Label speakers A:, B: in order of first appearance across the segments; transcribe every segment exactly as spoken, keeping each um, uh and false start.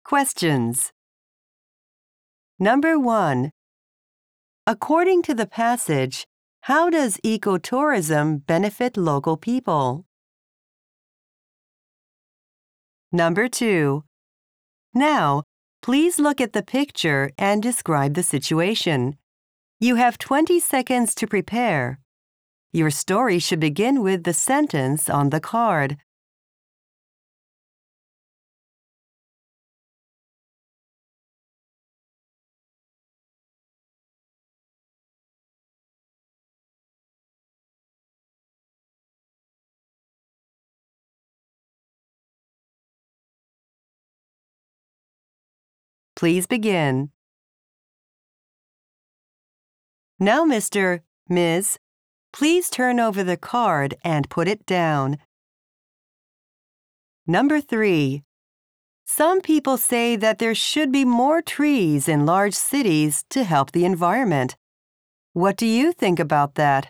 A: Questions. Number one. According to the passage, how does ecotourism benefit local people? Number two. Now, please look at the picture and describe the situation. You have twenty seconds to prepare. Your story should begin with the sentence on the card. Please begin. Now, Mister Miz, please turn over the card and put it down. Number three. Some people say that there should be more trees in large cities to help the environment. What do you think about that?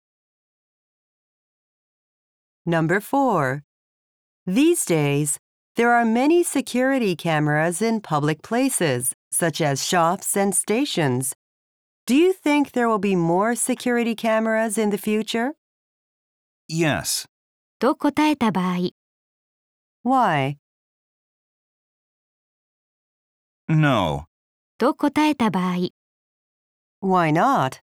A: Number four. These days, there are many security cameras in public places, such as shops and stations. Do you think there will be more security cameras in the future?
B: Yes.
C: と答えた場合、
A: Why?
B: No.
C: と答えた場合、
A: Why not?